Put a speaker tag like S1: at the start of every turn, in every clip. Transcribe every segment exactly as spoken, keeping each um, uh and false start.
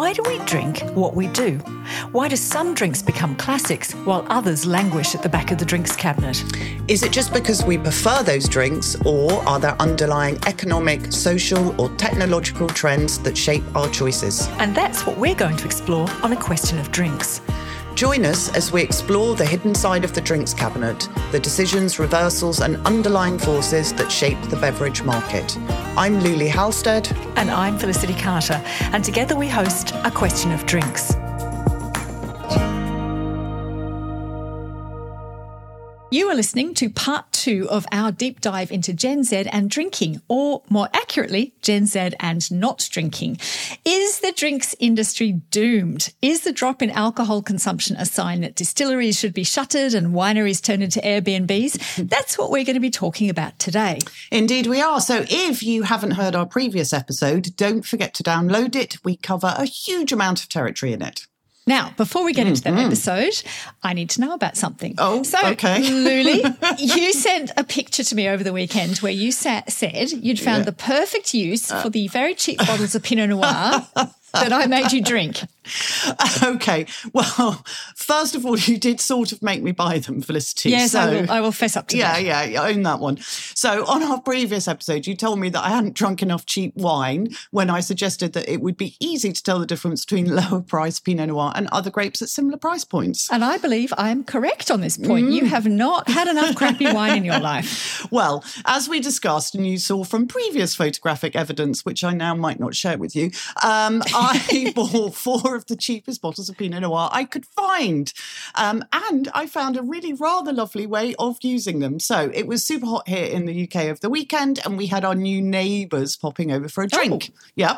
S1: Why do we drink what we do? Why do some drinks become classics while others languish at the back of the drinks cabinet?
S2: Is it just because we prefer those drinks, or are there underlying economic, social or technological trends that shape our choices?
S1: And that's what we're going to explore on A Question of Drinks.
S2: Join us as we explore the hidden side of the drinks cabinet, the decisions, reversals and underlying forces that shape the beverage market. I'm Luli Halstead.
S1: And I'm Felicity Carter. And together we host A Question of Drinks. You are listening to part two of our deep dive into Gen Z and drinking, or more accurately, Gen Z and not drinking. Is the drinks industry doomed? Is the drop in alcohol consumption a sign that distilleries should be shuttered and wineries turned into Airbnbs? That's what we're going to be talking about today.
S2: Indeed we are. So if you haven't heard our previous episode, don't forget to download it. We cover a huge amount of territory in it.
S1: Now, before we get into that
S2: mm-hmm.
S1: episode, I need to know about something.
S2: Oh,
S1: so,
S2: okay.
S1: Luli, you sent a picture to me over the weekend where you sa- said you'd found yeah. the perfect use uh. for the very cheap bottles of Pinot Noir that I made you drink.
S2: Okay. Well, first of all, you did sort of make me buy them, Felicity.
S1: Yes,
S2: so,
S1: I will. I will fess up to
S2: yeah,
S1: that.
S2: Yeah, yeah, own that one. So on our previous episode, you told me that I hadn't drunk enough cheap wine when I suggested that it would be easy to tell the difference between lower price Pinot Noir and other grapes at similar price points.
S1: And I believe I am correct on this point. Mm. You have not had enough crappy wine in your life.
S2: Well, as we discussed and you saw from previous photographic evidence, which I now might not share with you, um, I bought four of the cheapest bottles of Pinot Noir I could find. Um, and I found a really rather lovely way of using them. So it was super hot here in the U K over the weekend and we had our new neighbours popping over for a drink. Oh. Yeah.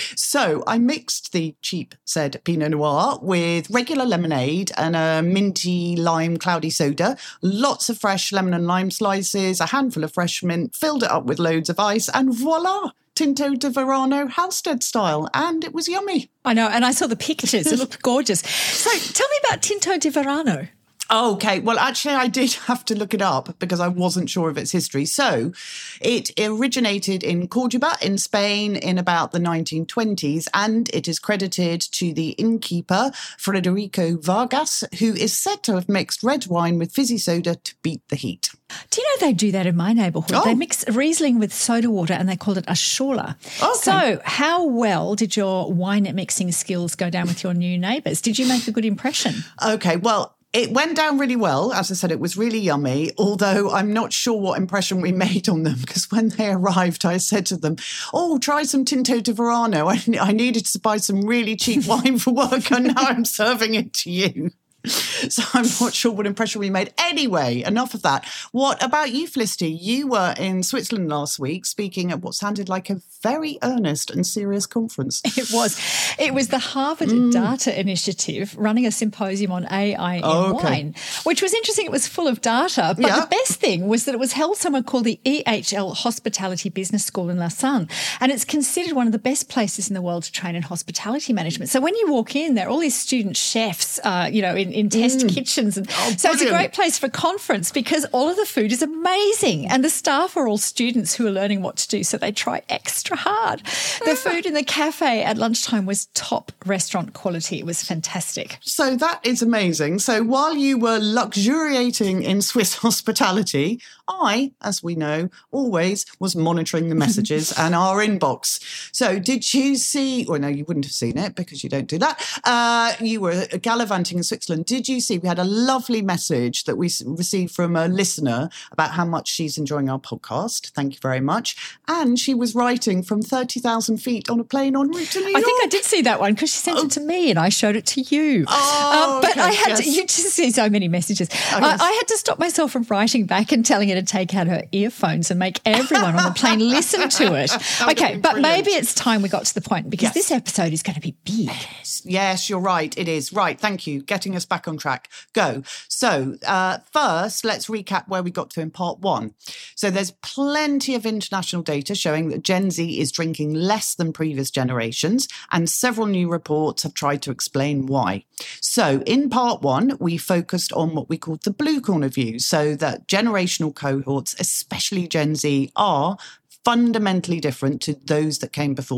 S2: So I mixed the cheap said Pinot Noir with regular lemonade and a minty lime cloudy soda, lots of fresh lemon and lime slices, a handful of fresh mint, filled it up with loads of ice and voila! Tinto de Verano Halstead style, and it was yummy.
S1: I know, and I saw the pictures. It looked gorgeous. So tell me about Tinto de Verano.
S2: Okay, well, actually, I did have to look it up because I wasn't sure of its history. So it originated in Córdoba in Spain in about the nineteen twenties, and it is credited to the innkeeper, Federico Vargas, who is said to have mixed red wine with fizzy soda to beat the heat.
S1: Do you know they do that in my neighbourhood?
S2: Oh.
S1: They mix Riesling with soda water and they call it a Schorle.
S2: Okay.
S1: So how well did your wine mixing skills go down with your new neighbours? Did you make a good impression?
S2: Okay, well, it went down really well. As I said, it was really yummy, although I'm not sure what impression we made on them because when they arrived, I said to them, oh, try some Tinto de Verano. I, I needed to buy some really cheap wine for work and now I'm serving it to you. So I'm not sure what impression we made. Anyway, enough of that. What about you, Felicity? You were in Switzerland last week speaking at what sounded like a very earnest and serious conference.
S1: It was. It was the Harvard mm. Data Initiative running a symposium on A I in
S2: oh, okay.
S1: wine, which was interesting. It was full of data. But
S2: yeah.
S1: the best thing was that it was held somewhere called the E H L Hospitality Business School in Lausanne. And it's considered one of the best places in the world to train in hospitality management. So when you walk in, there are all these student chefs, uh, you know, in, in test mm. kitchens. And
S2: oh,
S1: so it's a great place for a conference because all of the food is amazing. And the staff are all students who are learning what to do. So they try extra hard. The food in the cafe at lunchtime was top restaurant quality. It was fantastic.
S2: So that is amazing. So while you were luxuriating in Swiss hospitality, I, as we know, always was monitoring the messages and our inbox. So did you see, or no, you wouldn't have seen it because you don't do that. Uh, you were gallivanting in Switzerland. Did you see we had a lovely message that we received from a listener about how much she's enjoying our podcast? Thank you very much. And she was writing from thirty thousand feet on a plane en route to New York.
S1: I think I did see that one because she sent oh. it to me and I showed it to you.
S2: Oh,
S1: um, but
S2: okay,
S1: I had
S2: yes.
S1: to, you just see so many messages.
S2: Oh,
S1: I,
S2: yes.
S1: I had to stop myself from writing back and telling her to take out her earphones and make everyone on the plane listen to it. Okay, but
S2: brilliant.
S1: Maybe it's time we got to the point because
S2: yes.
S1: this episode is going to be big.
S2: Yes, yes, you're right. It is. Right, thank you. Getting us back on track. Go. So uh, first, let's recap where we got to in part one. So there's plenty of international data showing that Gen Z is drinking less than previous generations, and several new reports have tried to explain why. So in part one, we focused on what we called the blue corner view, so that generational cohorts, especially Gen Z, are fundamentally different to those that came before them.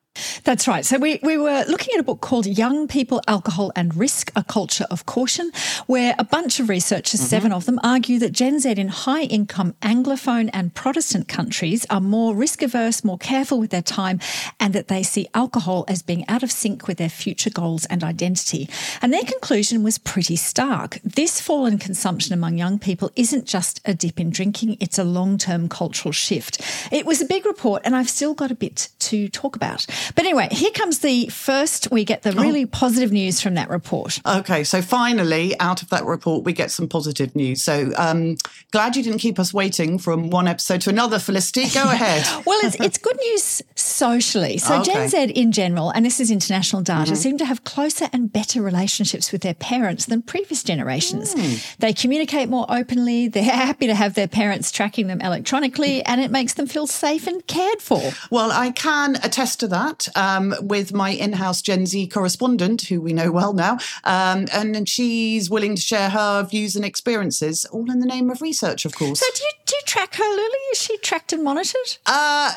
S1: That's right. So we, we were looking at a book called Young People, Alcohol and Risk, A Culture of Caution, where a bunch of researchers, mm-hmm. seven of them, argue that Gen Z in high-income Anglophone and Protestant countries are more risk-averse, more careful with their time, and that they see alcohol as being out of sync with their future goals and identity. And their conclusion was pretty stark. This fall in consumption among young people isn't just a dip in drinking, it's a long-term cultural shift. It was a big report, and I've still got a bit to talk about. But anyway, here comes the first, we get the really oh. positive news from that report.
S2: Okay, so finally, out of that report, we get some positive news. So um, glad you didn't keep us waiting from one episode to another, Felicity. Go ahead.
S1: Well, it's, it's good news socially. So okay. Gen Z in general, and this is international data, mm-hmm. seem to have closer and better relationships with their parents than previous generations. Mm. They communicate more openly. They're happy to have their parents tracking them electronically, and it makes them feel safe and cared for.
S2: Well, I can attest to that. Um, with my in-house Gen Z correspondent, who we know well now, um, and, and she's willing to share her views and experiences, all in the name of research, of course.
S1: So do you, do you track her, Lily? Is she tracked and monitored?
S2: Uh,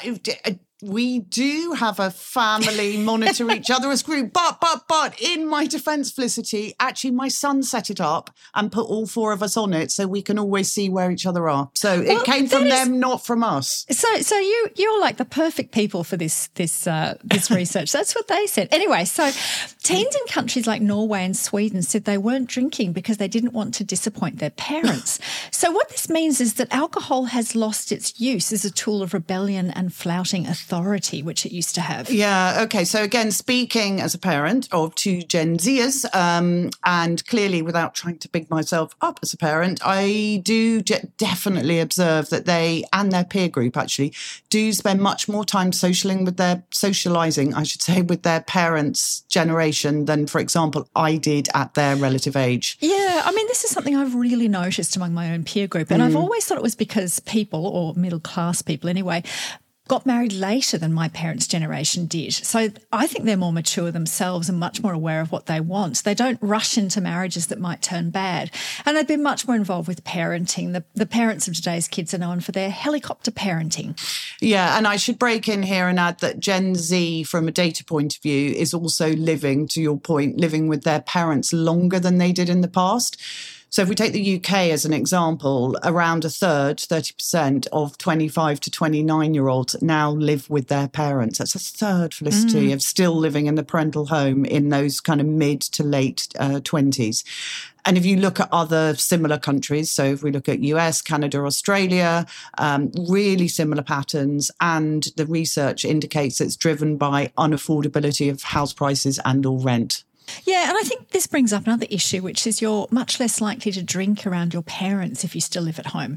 S2: we do have a family monitor each other as group, but, but, but in my defence, Felicity, actually my son set it up and put all four of us on it so we can always see where each other are. So well, it came from is, them, not from us.
S1: So so you, you're like the perfect people for this, this, uh, this research. That's what they said. Anyway, so teens in countries like Norway and Sweden said they weren't drinking because they didn't want to disappoint their parents. So what this means is that alcohol has lost its use as a tool of rebellion and flouting authority. Authority, which it used to have.
S2: Yeah, okay. So again, speaking as a parent of two Gen Zers, um, and clearly without trying to big myself up as a parent, I do je- definitely observe that they and their peer group actually do spend much more time socialing with their, socialising, I should say, with their parents' generation than, for example, I did at their relative age.
S1: Yeah, I mean, this is something I've really noticed among my own peer group, and mm. I've always thought it was because people, or middle-class people anyway, got married later than my parents' generation did. So I think they're more mature themselves and much more aware of what they want. They don't rush into marriages that might turn bad. And they've been much more involved with parenting. The, the parents of today's kids are known for their helicopter parenting.
S2: Yeah, and I should break in here and add that Gen Z, from a data point of view, is also living, to your point, living with their parents longer than they did in the past. So if we take the U K as an example, around a third, thirty percent of twenty-five to twenty-nine-year-olds now live with their parents. That's a third, Felicity, mm. of still living in the parental home in those kind of mid to late uh, twenties. And if you look at other similar countries, so if we look at U S, Canada, Australia, um, really similar patterns. And the research indicates it's driven by unaffordability of house prices and or rent.
S1: Yeah, and I think this brings up another issue, which is you're much less likely to drink around your parents if you still live at home.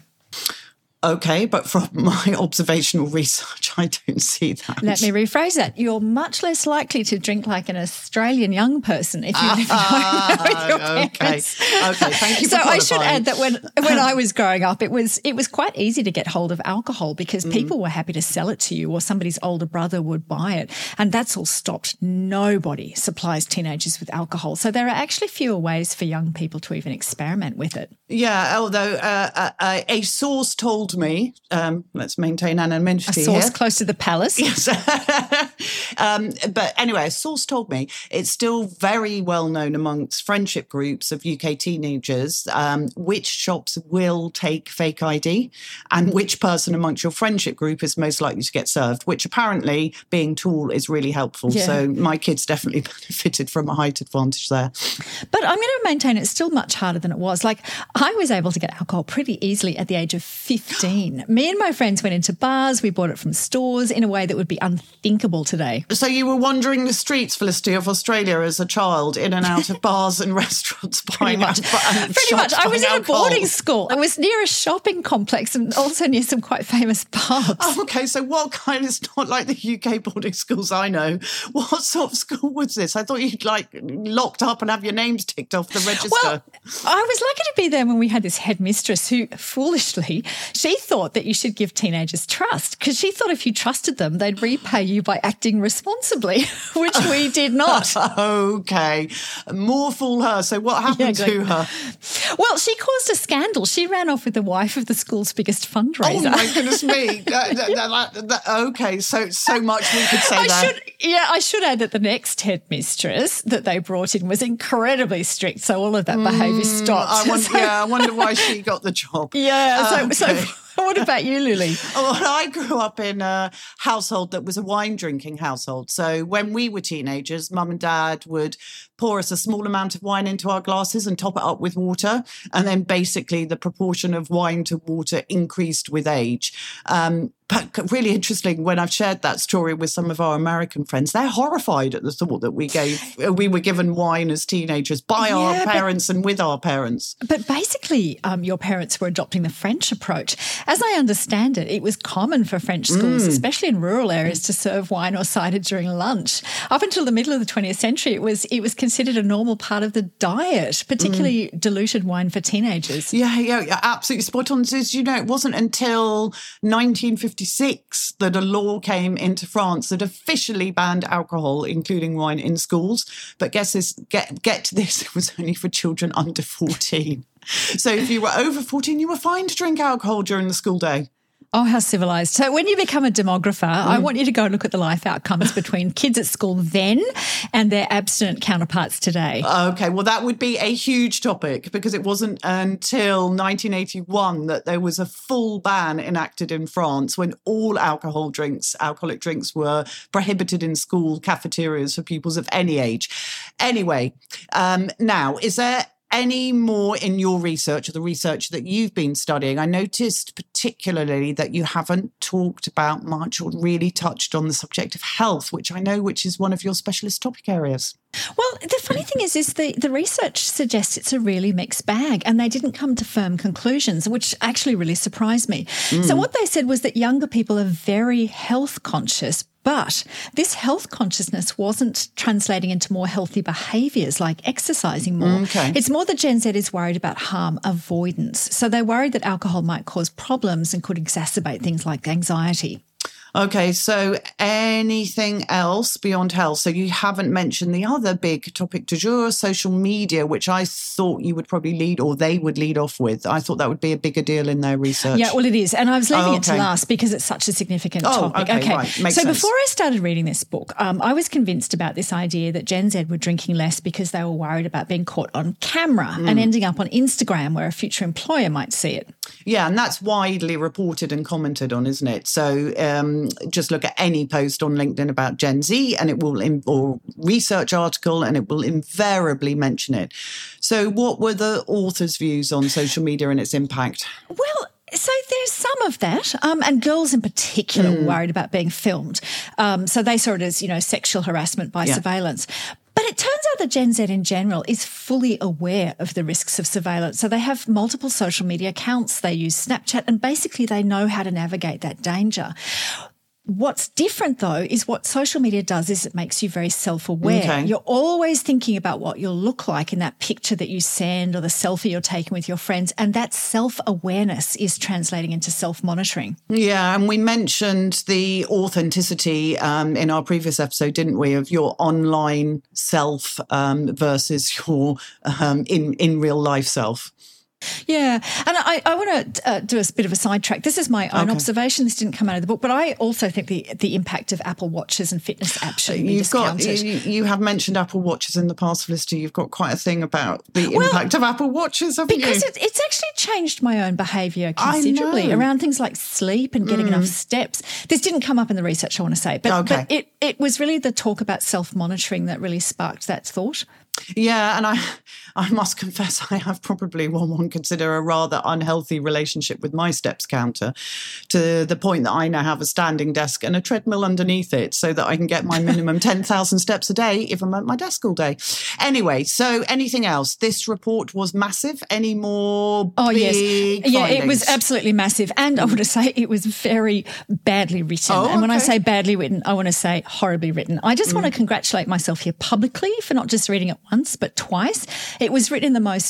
S2: Okay, but from my observational research, I don't see that.
S1: Let me rephrase that. You're much less likely to drink like an Australian young person if you live at home with your parents.
S2: Okay, okay, thank you for
S1: So
S2: qualifying.
S1: I should add that when when I was growing up, it was it was quite easy to get hold of alcohol because mm. people were happy to sell it to you, or somebody's older brother would buy it, and that's all stopped. Nobody supplies teenagers with alcohol, so there are actually fewer ways for young people to even experiment with it.
S2: Yeah, although uh, uh, a source told me, um, let's maintain anonymity
S1: A source
S2: here.
S1: close to the palace.
S2: Yes. um, but anyway, a source told me it's still very well known amongst friendship groups of U K teenagers um, which shops will take fake I D and which person amongst your friendship group is most likely to get served, which apparently, being tall, is really helpful. Yeah. So my kids definitely benefited from a height advantage there.
S1: But I'm going to maintain it's still much harder than it was. Like, I was able to get alcohol pretty easily at the age of fifteen. Me and my friends went into bars. We bought it from stores in a way that would be unthinkable today.
S2: So you were wandering the streets, Felicity, of Australia as a child, in and out of bars and restaurants buying
S1: Pretty much.
S2: And
S1: Pretty much. I was in
S2: alcohol.
S1: a boarding school. I was near a shopping complex and also near some quite famous pubs.
S2: Oh, okay. So what kind is not like the U K boarding schools I know? What sort of school was this? I thought you'd like locked up and have your names ticked off the register.
S1: Well, I was lucky to be there when we had this headmistress who, foolishly, she thought that you should give teenagers trust, because she thought if if you trusted them, they'd repay you by acting responsibly, which we did not.
S2: Okay. More fool her. So what happened
S1: Yeah,
S2: to her?
S1: Well, she caused a scandal. She ran off with the wife of the school's biggest fundraiser.
S2: Oh, my goodness me. that, that, that, that, okay, so so much we could say
S1: I
S2: there.
S1: should, yeah, I should add that the next headmistress that they brought in was incredibly strict, so all of that behaviour stopped.
S2: I wonder,
S1: So-
S2: yeah, I wonder why she got the job.
S1: Yeah, so,
S2: Okay.
S1: so what about you, Lily?
S2: Well, I grew up in a household that was a wine drinking household. So when we were teenagers, mum and dad would pour us a small amount of wine into our glasses and top it up with water. And then basically the proportion of wine to water increased with age. Um, but really interesting, when I've shared that story with some of our American friends, they're horrified at the thought that we gave, we were given wine as teenagers by
S1: Yeah,
S2: our
S1: but-
S2: parents and with our parents.
S1: But basically, um, your parents were adopting the French approach. As I understand it, it was common for French schools, especially in rural areas, to serve wine or cider during lunch. Up until the middle of the twentieth century, it was it was considered a normal part of the diet, particularly diluted wine for teenagers.
S2: Yeah, yeah, yeah, absolutely spot on. So, as you know, it wasn't until nineteen fifty-six that a law came into France that officially banned alcohol, including wine, in schools. But guess this, get get this, it was only for children under fourteen. So if you were over fourteen, you were fine to drink alcohol during the school day.
S1: Oh, how civilised. So when you become a demographer, I want you to go and look at the life outcomes between kids at school then and their abstinent counterparts today.
S2: Okay, well, that would be a huge topic because it wasn't until nineteen eighty-one that there was a full ban enacted in France when all alcohol drinks, alcoholic drinks were prohibited in school cafeterias for pupils of any age. Anyway, um, now, is there any more in your research or the research that you've been studying? I noticed particularly that you haven't talked about much or really touched on the subject of health, which I know which is one of your specialist topic areas.
S1: Well, the funny thing is, is the, the research suggests it's a really mixed bag and they didn't come to firm conclusions, which actually really surprised me. Mm. So what they said was that younger people are very health conscious, but this health consciousness wasn't translating into more healthy behaviours like exercising more.
S2: Okay.
S1: It's more that Gen Z is worried about harm avoidance. So they're worried that alcohol might cause problems and could exacerbate things like anxiety.
S2: Okay, so anything else beyond health? So you haven't mentioned the other big topic du jour, social media, which I thought you would probably lead or they would lead off with. I thought that would be a bigger deal in their research.
S1: Yeah, well, it is. And I was leaving
S2: Oh,
S1: it to
S2: okay.
S1: last because it's such a significant
S2: Oh,
S1: topic.
S2: okay, right. Makes
S1: so
S2: sense.
S1: before I started reading this book, um, I was convinced about this idea that Gen Z were drinking less because they were worried about being caught on camera
S2: Mm.
S1: and ending up on Instagram where a future employer might see it.
S2: Yeah, and that's widely reported and commented on, isn't it? So um, just look at any post on LinkedIn about Gen Z and it will, in, or research article, and it will invariably mention it. So what were the author's views on social media and its impact?
S1: Well, so there's some of that, um, and girls in particular
S2: Mm.
S1: were worried about being filmed. Um, so they saw it as, you know, sexual harassment by
S2: Yeah.
S1: surveillance. But it turns out that Gen Z in general is fully aware of the risks of surveillance. So they have multiple social media accounts, they use Snapchat, and basically they know how to navigate that danger. What's different, though, is what social media does is it makes you very self-aware.
S2: Okay.
S1: You're always thinking about what you'll look like in that picture that you send or the selfie you're taking with your friends, and that self-awareness is translating into self-monitoring.
S2: Yeah, and we mentioned the authenticity um, in our previous episode, didn't we, of your online self um, versus your um, in, in real life self.
S1: Yeah, and I, I want to uh, do a bit of a sidetrack. This is my own
S2: Okay.
S1: observation. This didn't come out of the book, but I also think the the impact of Apple Watches and fitness apps shouldn't be
S2: You've got
S1: discounted.
S2: you, you have mentioned Apple Watches in the past, Felicity. You've got quite a thing about the impact of Apple Watches, haven't
S1: Because
S2: you?
S1: it, it's actually changed my own behaviour
S2: I
S1: considerably
S2: know.
S1: around things like sleep and getting enough steps. This didn't come up in the research, I want to say, but,
S2: Okay.
S1: but it, it was really the talk about self-monitoring that really sparked that thought.
S2: Yeah, and I I must confess I have probably what one consider a rather unhealthy relationship with my steps counter, to the point that I now have a standing desk and a treadmill underneath it so that I can get my minimum ten thousand steps a day if I'm at my desk all day. Anyway, so anything else? This report was massive. Any more
S1: Oh,
S2: big
S1: yes. Yeah, it was
S2: findings?
S1: absolutely massive. And I want to say it was very badly written.
S2: Oh,
S1: and when I
S2: okay.
S1: say badly written, I want to say horribly written. I just
S2: Mm.
S1: want to congratulate myself here publicly for not just reading it once, but twice. It was written in the most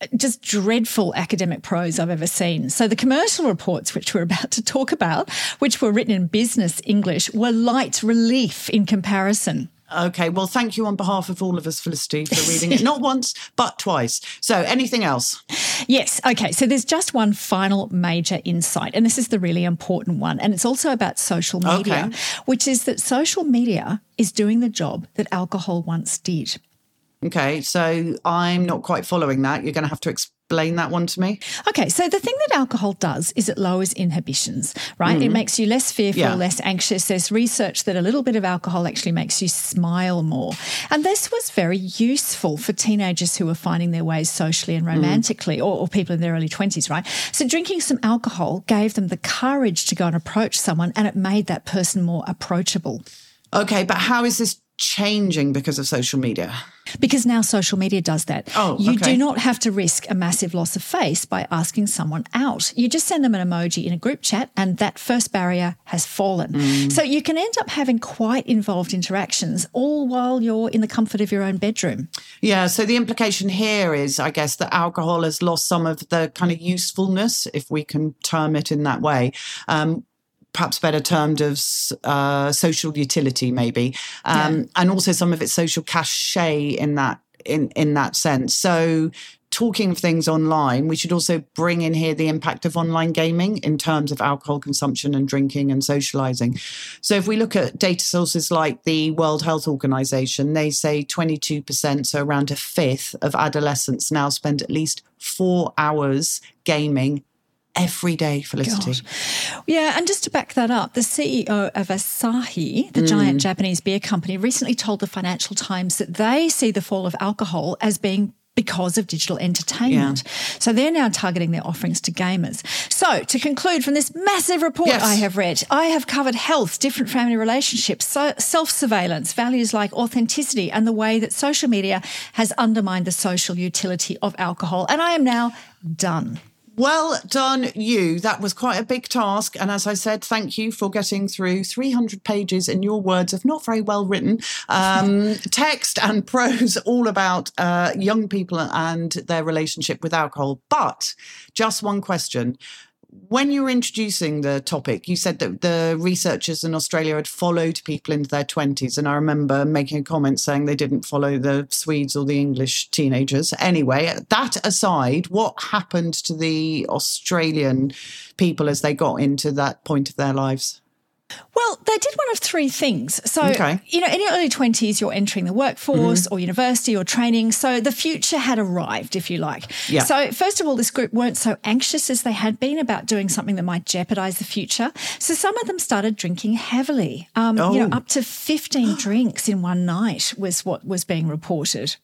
S1: just dreadful academic prose I've ever seen. So the commercial reports, which we're about to talk about, which were written in business English, were light relief in comparison.
S2: Okay, well, thank you on behalf of all of us, Felicity, for reading it. Not once, but twice. So anything else?
S1: Yes. Okay, so there's just one final major insight, and this is the really important one, and it's also about social media, okay. which is that social media is doing the job that alcohol once did.
S2: Okay, so I'm not quite following that. You're going to have to explain that one to me.
S1: Okay, so the thing that alcohol does is it lowers inhibitions, right? Mm. It makes you less fearful, yeah. less anxious. There's research that a little bit of alcohol actually makes you smile more. And this was very useful for teenagers who were finding their ways socially and romantically, mm. or, or people in their early twenties, right? So drinking some alcohol gave them the courage to go and approach someone, and it made that person more approachable.
S2: Okay, but how is this changing because of social media?
S1: Because now social media does that.
S2: Oh,
S1: you
S2: okay.
S1: do not have to risk a massive loss of face by asking someone out. You just send them an emoji in a group chat and that first barrier has fallen. Mm. So you can end up having quite involved interactions all while you're in the comfort of your own bedroom.
S2: Yeah, so the implication here is, I guess, that alcohol has lost some of the kind of usefulness, if we can term it in that way. Um, perhaps better termed as uh, social utility, maybe, um, yeah. and also some of its social cachet in that in in that sense. So, talking of things online, we should also bring in here the impact of online gaming in terms of alcohol consumption and drinking and socializing. So, if we look at data sources like the World Health Organization, they say twenty-two percent, so around a fifth of adolescents now spend at least four hours gaming every day, Felicity.
S1: God. Yeah, and just to back that up, the C E O of Asahi, the mm. giant Japanese beer company, recently told the Financial Times that they see the fall of alcohol as being because of digital entertainment. Yeah. So they're now targeting their offerings to gamers. So to conclude from this massive report yes. I have read, I have covered health, different family relationships, so self-surveillance, values like authenticity, and the way that social media has undermined the social utility of alcohol. And I am now done.
S2: Well done, you. That was quite a big task. And as I said, thank you for getting through three hundred pages, in your words, of not very well written um, text and prose all about uh, young people and their relationship with alcohol. But just one question. When you were introducing the topic, you said that the researchers in Australia had followed people into their twenties. And I remember making a comment saying they didn't follow the Swedes or the English teenagers. Anyway, that aside, what happened to the Australian people as they got into that point of their lives?
S1: Well, they did one of three things. So,
S2: okay.
S1: you know, in your early twenties, you're entering the workforce mm-hmm. or university or training. So the future had arrived, if you like.
S2: Yeah.
S1: So first of all, this group weren't so anxious as they had been about doing something that might jeopardise the future. So some of them started drinking heavily. Um,
S2: oh.
S1: You know, up to fifteen drinks in one night was what was being reported.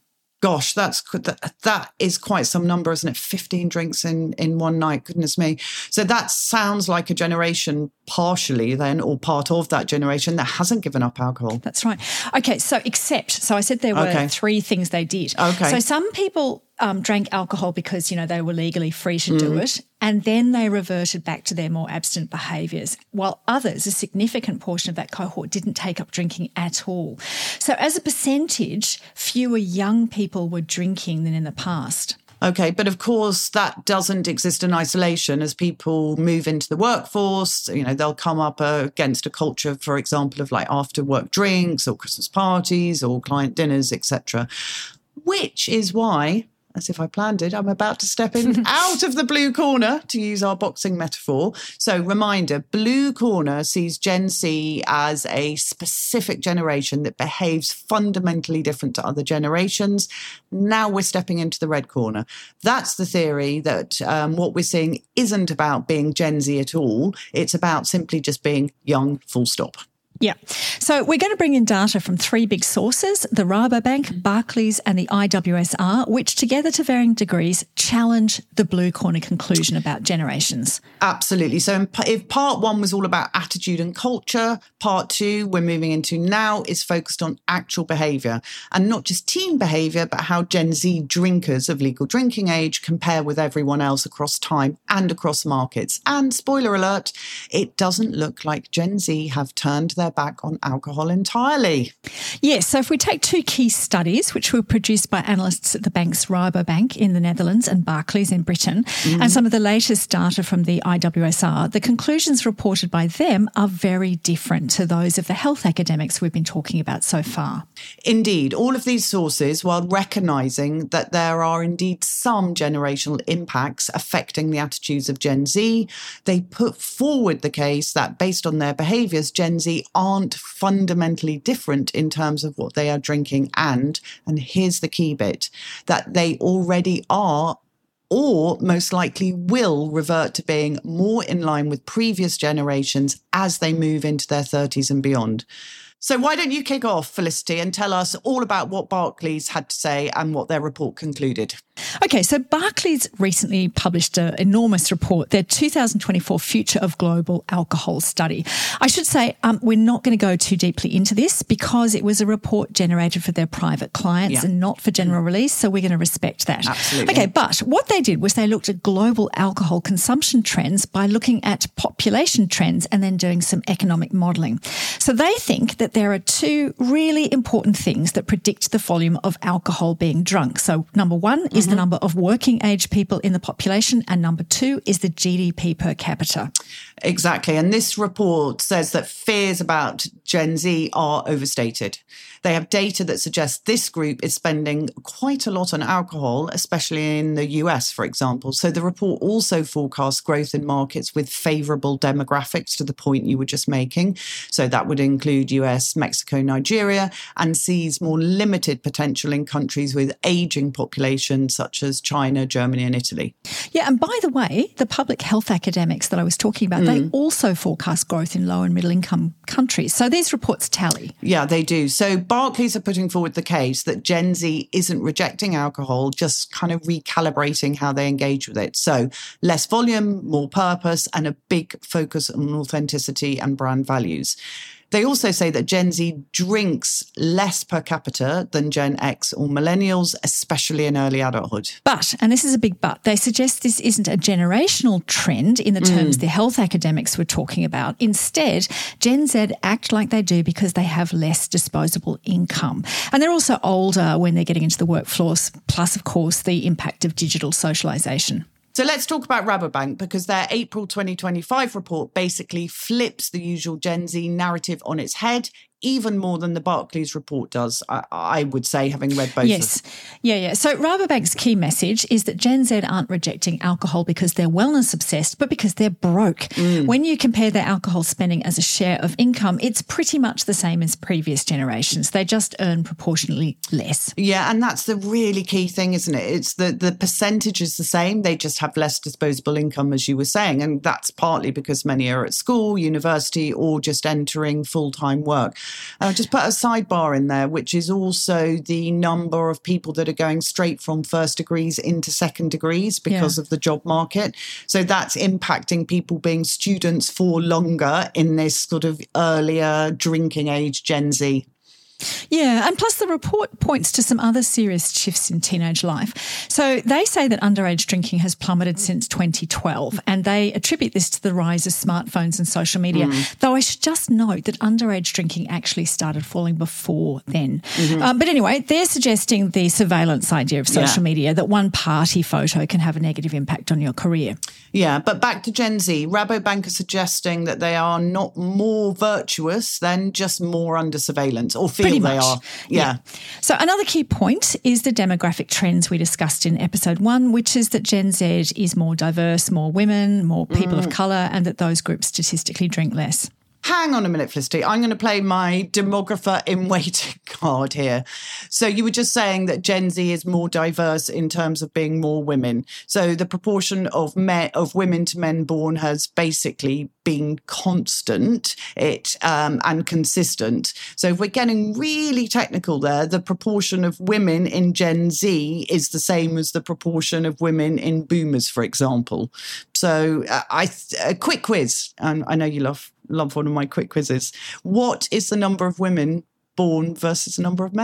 S2: Gosh, that's that, that is quite some number, isn't it? fifteen drinks in, in one night, goodness me. So that sounds like a generation partially then, or part of that generation that hasn't given up alcohol.
S1: That's right. Okay, so except, so I said there were
S2: okay.
S1: three things they did.
S2: Okay.
S1: So some people um, drank alcohol because, you know, they were legally free to mm. do it, and then they reverted back to their more abstinent behaviours, while others, a significant portion of that cohort, didn't take up drinking at all. So as a percentage, fewer young people were drinking than in the past.
S2: Okay, but of course that doesn't exist in isolation. As people move into the workforce, you know, they'll come up uh, against a culture, for example, of like after work drinks or Christmas parties or client dinners, et cetera. Which is why, as if I planned it, I'm about to step in out of the blue corner, to use our boxing metaphor. So reminder, blue corner sees Gen Z as a specific generation that behaves fundamentally different to other generations. Now we're stepping into the red corner. That's the theory that um, what we're seeing isn't about being Gen Z at all. It's about simply just being young, full stop.
S1: Yeah. So we're going to bring in data from three big sources, the Rabobank, Barclays and the I W S R, which together to varying degrees challenge the blue corner conclusion about generations.
S2: Absolutely. So if part one was all about attitude and culture, part two we're moving into now is focused on actual behaviour, and not just teen behaviour, but how Gen Z drinkers of legal drinking age compare with everyone else across time and across markets. And spoiler alert, it doesn't look like Gen Z have turned their their back on alcohol entirely.
S1: Yes, so if we take two key studies, which were produced by analysts at the banks Rabobank in the Netherlands and Barclays in Britain, mm-hmm. and some of the latest data from the I W S R, the conclusions reported by them are very different to those of the health academics we've been talking about so far.
S2: Indeed, all of these sources, while recognising that there are indeed some generational impacts affecting the attitudes of Gen Z, they put forward the case that based on their behaviours, Gen Z aren't fundamentally different in terms of what they are drinking and, and here's the key bit, that they already are or most likely will revert to being more in line with previous generations as they move into their thirties and beyond. So why don't you kick off, Felicity, and tell us all about what Barclays had to say and what their report concluded?
S1: Okay, so Barclays recently published an enormous report, their two thousand twenty-four Future of Global Alcohol Study. I should say um, we're not going to go too deeply into this because it was a report generated for their private clients yeah. and not for general release, so we're going to respect that.
S2: Absolutely.
S1: Okay, but what they did was they looked at global alcohol consumption trends by looking at population trends and then doing some economic modelling. So they think that there are two really important things that predict the volume of alcohol being drunk. So number one is mm-hmm. the number of working age people in the population, and number two is the G D P per capita.
S2: Exactly. And this report says that fears about Gen Z are overstated. They have data that suggests this group is spending quite a lot on alcohol, especially in the U S, for example. So the report also forecasts growth in markets with favourable demographics to the point you were just making. So that would include U S, Mexico, Nigeria, and sees more limited potential in countries with ageing populations such as China, Germany and Italy.
S1: Yeah, and by the way, the public health academics that I was talking about, mm. they also forecast growth in low and middle income countries. So these reports tally.
S2: Yeah, they do. So Barclays are putting forward the case that Gen Z isn't rejecting alcohol, just kind of recalibrating how they engage with it. So less volume, more purpose, and a big focus on authenticity and brand values. They also say that Gen Z drinks less per capita than Gen X or millennials, especially in early adulthood.
S1: But, and this is a big but, they suggest this isn't a generational trend in the terms mm. the health academics were talking about. Instead, Gen Z act like they do because they have less disposable income. And they're also older when they're getting into the workforce, plus, of course, the impact of digital socialisation.
S2: So let's talk about Rabobank because their April twenty twenty-five report basically flips the usual Gen Z narrative on its head, even more than the Barclays report does, I, I would say, having read both
S1: yes.
S2: of them.
S1: Yeah, yeah. So Rabobank's key message is that Gen Z aren't rejecting alcohol because they're wellness obsessed, but because they're broke. Mm. When you compare their alcohol spending as a share of income, it's pretty much the same as previous generations. They just earn proportionally less.
S2: Yeah, and that's the really key thing, isn't it? It's the, the percentage is the same. They just have less disposable income, as you were saying. And that's partly because many are at school, university, or just entering full-time work. I'll just put a sidebar in there, which is also the number of people that are going straight from first degrees into second degrees because yeah. of the job market. So that's impacting people being students for longer in this sort of earlier drinking age, Gen Z.
S1: Yeah, and plus the report points to some other serious shifts in teenage life. So they say that underage drinking has plummeted since twenty twelve, and they attribute this to the rise of smartphones and social media, mm. though I should just note that underage drinking actually started falling before then. Mm-hmm. Um, but anyway, they're suggesting the surveillance idea of social yeah. media, that one party photo can have a negative impact on your career.
S2: Yeah, but back to Gen Z, Rabobank are suggesting that they are not more virtuous than just more under surveillance, or feel
S1: Pretty
S2: they
S1: much.
S2: are. Yeah.
S1: yeah. So another key point is the demographic trends we discussed in episode one, which is that Gen Z is more diverse, more women, more people mm. of colour, and that those groups statistically drink less.
S2: Hang on a minute, Felicity. I'm going to play my demographer in waiting card here. So you were just saying that Gen Z is more diverse in terms of being more women. So the proportion of men, of women to men born has basically been constant it um, and consistent. So if we're getting really technical there, the proportion of women in Gen Z is the same as the proportion of women in boomers, for example. So uh, I a quick quiz, and I know you love love one of my quick quizzes. What is the number of women born versus the number of men?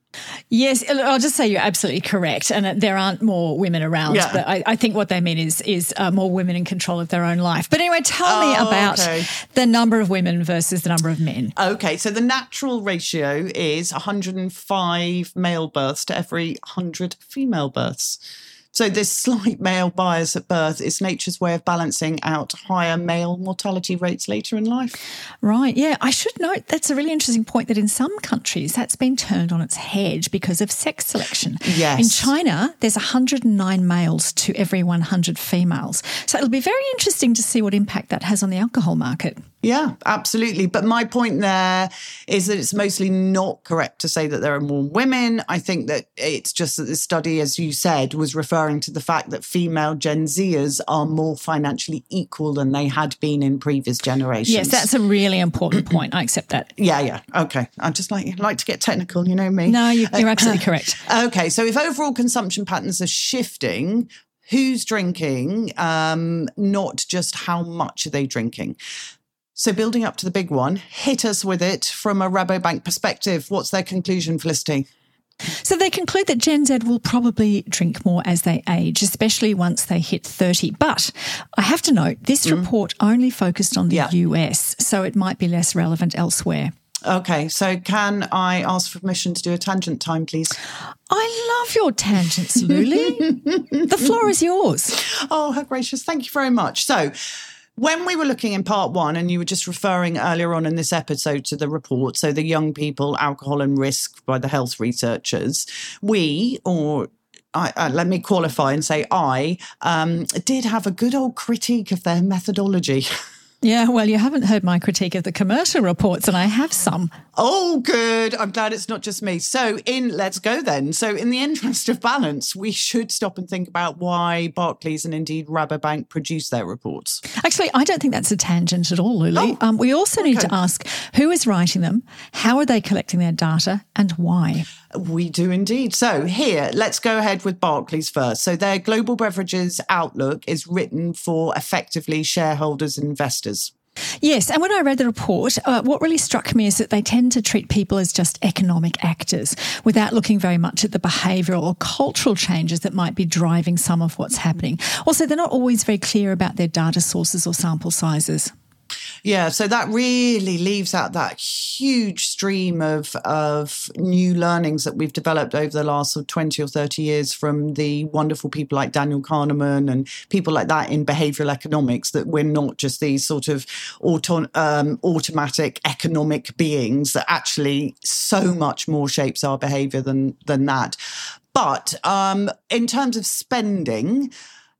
S1: Yes, I'll just say you're absolutely correct, and there aren't more women around.
S2: Yeah.
S1: But I, I think what they mean is is uh, more women in control of their own life. But anyway, tell
S2: Oh,
S1: me about
S2: okay.
S1: the number of women versus the number of men.
S2: Okay, so the natural ratio is one hundred five male births to every one hundred female births. So this slight male bias at birth is nature's way of balancing out higher male mortality rates later in life.
S1: Right, yeah. I should note that's a really interesting point that in some countries that's been turned on its head because of sex selection.
S2: Yes.
S1: In China, there's one hundred nine males to every one hundred females. So it'll be very interesting to see what impact that has on the alcohol market.
S2: Yeah, absolutely. But my point there is that it's mostly not correct to say that there are more women. I think that it's just that this study, as you said, was referring to the fact that female Gen Zers are more financially equal than they had been in previous generations.
S1: Yes, that's a really important point. I accept that.
S2: Yeah, yeah. Okay. I just like like to get technical, you know me.
S1: No, you, you're absolutely correct.
S2: Okay. So if overall consumption patterns are shifting, who's drinking, um, not just how much are they drinking? So building up to the big one, hit us with it from a Rabobank perspective. What's their conclusion, Felicity?
S1: So they conclude that Gen Z will probably drink more as they age, especially once they hit thirty. But I have to note, this mm. report only focused on the yeah. U S, so it might be less relevant elsewhere.
S2: Okay, so can I ask for permission to do a tangent time, please?
S1: I love your tangents, Luli. The floor is yours.
S2: Oh, how gracious. Thank you very much. So when we were looking in part one, and you were just referring earlier on in this episode to the report, so the young people, alcohol and risk by the health researchers, we, or I, uh, let me qualify and say I, um, did have a good old critique of their methodology.
S1: Yeah, well, you haven't heard my critique of the commercial reports, and I have some.
S2: Oh, good. I'm glad it's not just me. So in let's go then. So in the interest of balance, we should stop and think about why Barclays and indeed Rabobank produce their reports.
S1: Actually, I don't think that's a tangent at all, Luli.
S2: Oh,
S1: um, we also
S2: okay.
S1: need to ask who is writing them, how are they collecting their data, and why?
S2: We do indeed. So here, let's go ahead with Barclays first. So their Global Beverages Outlook is written for effectively shareholders and investors.
S1: Yes, and when I read the report, uh, what really struck me is that they tend to treat people as just economic actors without looking very much at the behavioural or cultural changes that might be driving some of what's happening. Also, they're not always very clear about their data sources or sample sizes.
S2: Yeah, so that really leaves out that huge stream of of new learnings that we've developed over the last sort of twenty or thirty years from the wonderful people like Daniel Kahneman and people like that in behavioral economics, that we're not just these sort of auto, um, automatic economic beings, that actually so much more shapes our behavior than, than that. But um, in terms of spending,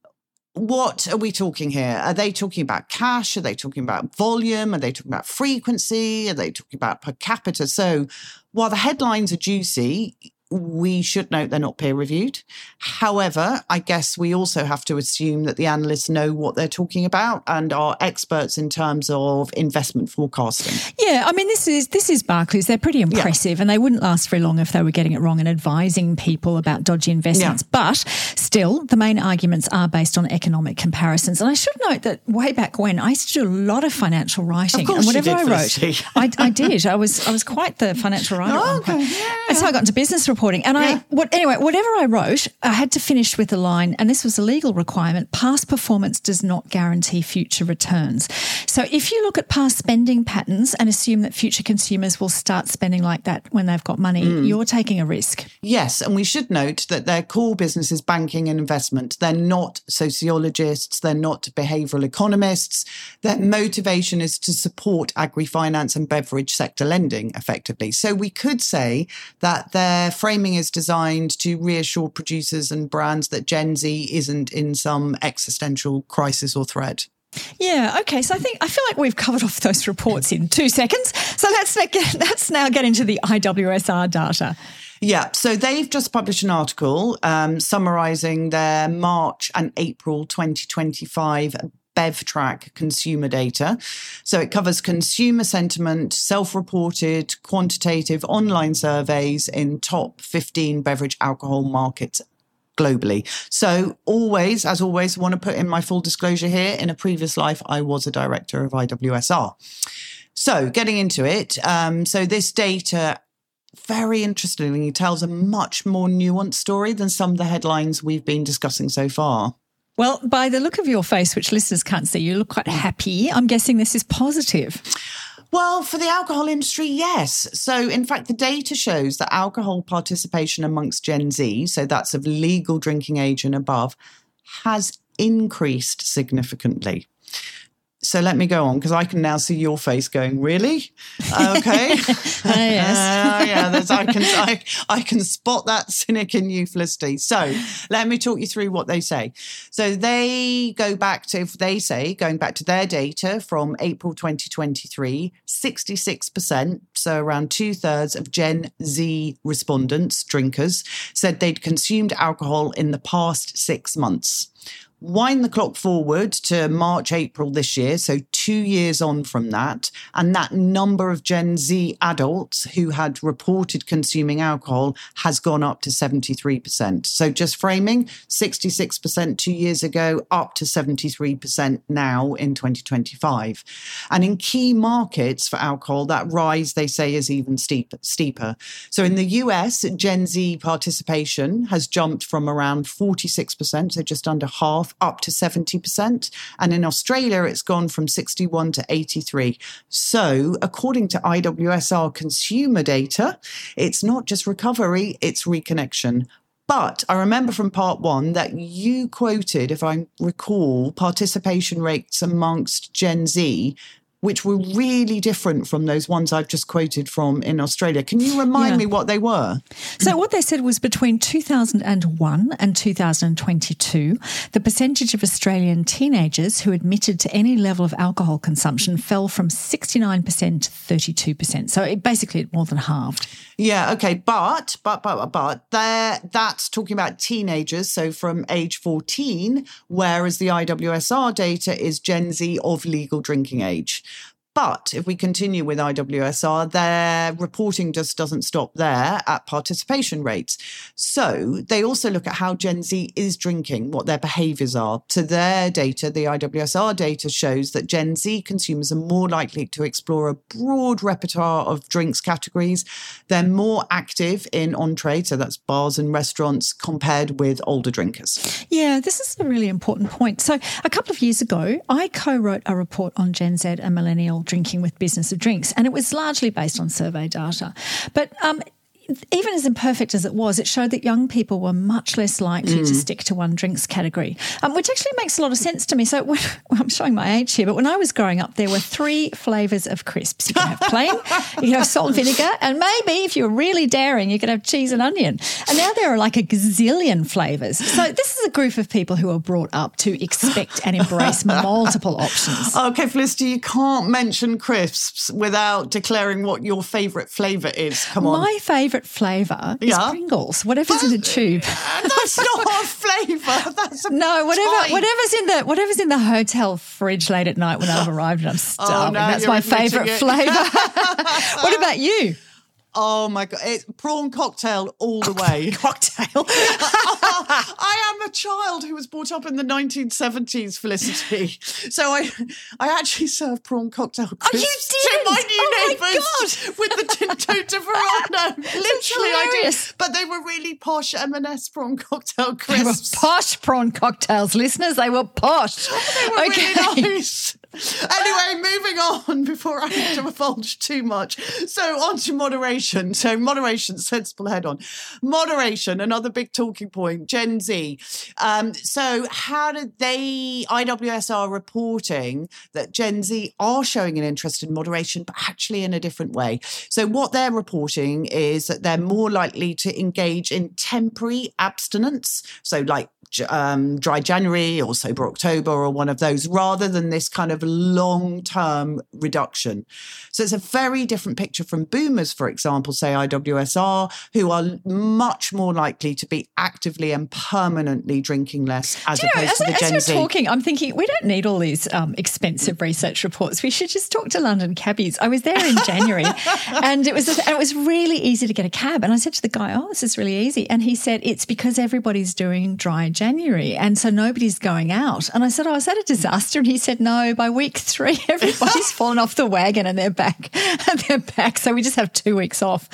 S2: what are we talking here? Are they talking about cash? Are they talking about volume? Are they talking about frequency? Are they talking about per capita? So while the headlines are juicy, we should note they're not peer reviewed. However, I guess we also have to assume that the analysts know what they're talking about and are experts in terms of investment forecasting.
S1: Yeah, I mean, this is this is Barclays. They're pretty impressive, yeah. and they wouldn't last very long if they were getting it wrong and advising people about dodgy investments. Yeah. But still, the main arguments are based on economic comparisons. And I should note that way back when, I used to do a lot of financial writing.
S2: Of course
S1: and whatever
S2: you did,
S1: I wrote,
S2: Felicity.
S1: I, I did. I was I was quite the financial writer.
S2: Oh,
S1: at one point.
S2: okay. Yeah.
S1: That's how I got into business reporting. And yeah. I, what, anyway, whatever I wrote, I had to finish with the line, and this was a legal requirement: past performance does not guarantee future returns. So if you look at past spending patterns and assume that future consumers will start spending like that when they've got money, mm. you're taking a risk.
S2: Yes, and we should note that their core business is banking and investment. They're not sociologists. They're not behavioural economists. Their motivation is to support agri-finance and beverage sector lending effectively. So we could say that their framing is designed to reassure producers and brands that Gen Z isn't in some existential crisis or threat.
S1: Yeah, okay. So I think I feel like we've covered off those reports in two seconds. So let's get, let's now get into the I W S R data.
S2: Yeah, so they've just published an article um, summarising their March and April twenty twenty-five BevTrack consumer data. So it covers consumer sentiment, self-reported, quantitative online surveys in top fifteen beverage alcohol markets globally. So always, as always, want to put in my full disclosure here, in a previous life, I was a director of I W S R. So getting into it, um, so this data very interestingly tells a much more nuanced story than some of the headlines we've been discussing so far.
S1: Well, by the look of your face, which listeners can't see, you look quite happy. I'm guessing this is positive.
S2: Well, for the alcohol industry, yes. So, in fact, the data shows that alcohol participation amongst Gen Z, so that's of legal drinking age and above, has increased significantly. So let me go on, because I can now see your face going, really? Okay.
S1: uh, yes.
S2: uh, yeah, there's, I can I, I can spot that cynic in you, Felicity. So let me talk you through what they say. So they go back to, if they say, going back to their data from April twenty twenty-three, sixty-six percent, so around two thirds of Gen Z respondents, drinkers, said they'd consumed alcohol in the past six months. Wind the clock forward to March, April this year, so two years on from that, and that number of Gen Z adults who had reported consuming alcohol has gone up to seventy-three percent. So just framing, sixty-six percent two years ago, up to seventy-three percent now in twenty twenty-five. And in key markets for alcohol, that rise, they say, is even steep, steeper. So in the U S, Gen Z participation has jumped from around forty-six percent, so just under half, up to seventy percent. And in Australia, it's gone from sixty-one to eighty-three. So according to I W S R consumer data, it's not just recovery, it's reconnection. But I remember from part one that you quoted, if I recall, participation rates amongst Gen Z, which were really different from those ones I've just quoted from in Australia. Can you remind yeah. me what they were?
S1: So what they said was between two thousand one and two thousand twenty-two, the percentage of Australian teenagers who admitted to any level of alcohol consumption fell from sixty-nine percent to thirty-two percent. So it basically it more than halved.
S2: Yeah, okay, but, but, but, but, but that's talking about teenagers, so from age fourteen, whereas the I W S R data is Gen Z of legal drinking age. But if we continue with I W S R, their reporting just doesn't stop there at participation rates. So they also look at how Gen Z is drinking, what their behaviours are. So their data, the I W S R data, shows that Gen Z consumers are more likely to explore a broad repertoire of drinks categories. They're more active in on-trade, so that's bars and restaurants, compared with older drinkers.
S1: Yeah, this is a really important point. So a couple of years ago, I co-wrote a report on Gen Z and millennial drinking with Business of Drinks, and it was largely based on survey data. But um, even as imperfect as it was, it showed that young people were much less likely mm. to stick to one drinks category, um, which actually makes a lot of sense to me. So when, well, I'm showing my age here, but when I was growing up, there were three flavours of crisps. You could have plain, you could have salt and vinegar, and maybe if you were really daring, you could have cheese and onion. And now there are like a gazillion flavours. So this is a group of people who are brought up to expect and embrace multiple options.
S2: Okay, Felicity, you can't mention crisps without declaring what your favourite flavour is. Come on.
S1: My favourite flavour is yeah. Pringles, whatever's in the tube.
S2: That's not a flavour. That's a
S1: no, whatever,
S2: type.
S1: whatever's in the whatever's in the hotel fridge late at night when I've arrived and I'm starving. Oh, no, that's my favourite flavour. What about you?
S2: Oh my God, it's prawn cocktail all the way.
S1: Cocktail.
S2: I am a child who was brought up in the nineteen seventies, Felicity. So I I actually served prawn cocktail crisps
S1: oh, you did?
S2: to my new
S1: oh
S2: neighbours
S1: my
S2: with the Tinto de Verano. Literally, I did. But they were really posh M and S prawn cocktail crisps.
S1: They were posh prawn cocktails, listeners. They were posh.
S2: They were okay. really nice. Anyway, moving on before I divulge too much. So on to moderation. So moderation, sensible head on. Moderation, another big talking point, Gen Z. Um, so how did they, I W S R reporting that Gen Z are showing an interest in moderation, but actually in a different way. So what they're reporting is that they're more likely to engage in temporary abstinence. So like Um, dry January or sober October or one of those, rather than this kind of long-term reduction. So it's a very different picture from boomers, for example, say I W S R, who are much more likely to be actively and permanently drinking less as
S1: you know,
S2: opposed
S1: as,
S2: to the
S1: as
S2: Gen
S1: you're
S2: Z.
S1: talking, I'm thinking we don't need all these um, expensive research reports. We should just talk to London cabbies. I was there in January and it was and it was really easy to get a cab. And I said to the guy, oh, this is really easy. And he said, it's because everybody's doing dry January. And so nobody's going out. And I said, oh, is that a disaster? And he said, no, by week three, everybody's fallen off the wagon and they're back. And they're back. So we just have two weeks off.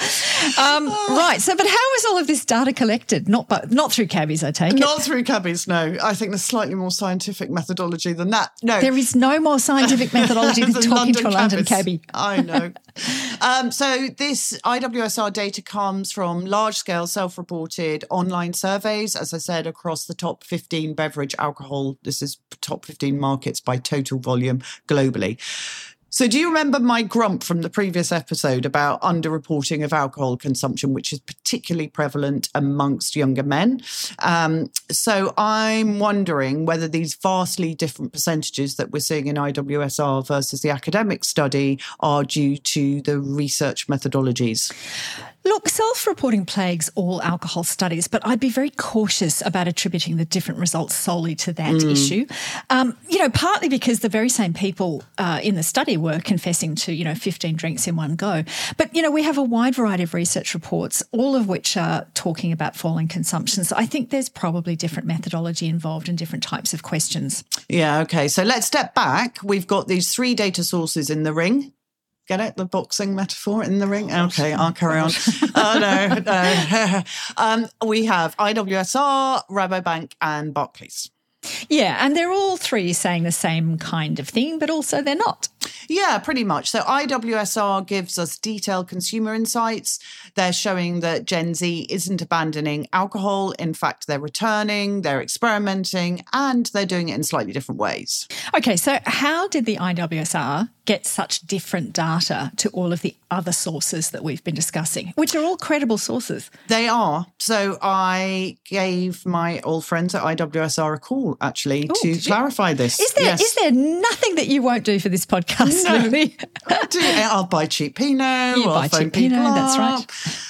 S1: Um, right. So, but how is all of this data collected? Not, but not through cabbies, I take it.
S2: Not through cabbies, no. I think there's slightly more scientific methodology than that. No,
S1: there is no more scientific methodology than talking
S2: London
S1: to a London
S2: cabbies.
S1: cabbie.
S2: I know. um, so this I W S R data comes from large-scale self-reported online surveys, as I said, across the top fifteen beverage alcohol. This is top fifteen markets by total volume globally. So do you remember my grump from the previous episode about underreporting of alcohol consumption, which is particularly prevalent amongst younger men? Um, so I'm wondering whether these vastly different percentages that we're seeing in I W S R versus the academic study are due to the research methodologies.
S1: Look, self-reporting plagues all alcohol studies, but I'd be very cautious about attributing the different results solely to that mm. issue. Um, you know, partly because the very same people uh, in the study were confessing to, you know, fifteen drinks in one go. But, you know, we have a wide variety of research reports, all of which are talking about falling consumption. So I think there's probably different methodology involved and different types of questions.
S2: Yeah, okay. So let's step back. We've got these three data sources in the ring. Get it? The boxing metaphor in the ring? Okay, I'll carry on. Oh, no, no. um, we have I W S R, Rabobank and Barclays.
S1: Yeah, and they're all three saying the same kind of thing, but also they're not.
S2: Yeah, pretty much. So I W S R gives us detailed consumer insights. They're showing that Gen Z isn't abandoning alcohol. In fact, they're returning, they're experimenting, and they're doing it in slightly different ways.
S1: Okay, so how did the I W S R get such different data to all of the other sources that we've been discussing, which are all credible sources?
S2: They are. So I gave my old friends at I W S R a call, actually, Ooh, to clarify you? this.
S1: Is there,
S2: yes.
S1: is there nothing that you won't do for this podcast?
S2: No.
S1: Really?
S2: I'll, do, I'll buy cheap Pinot.
S1: You
S2: I'll
S1: buy
S2: phone
S1: cheap Pinot,
S2: up.
S1: that's right.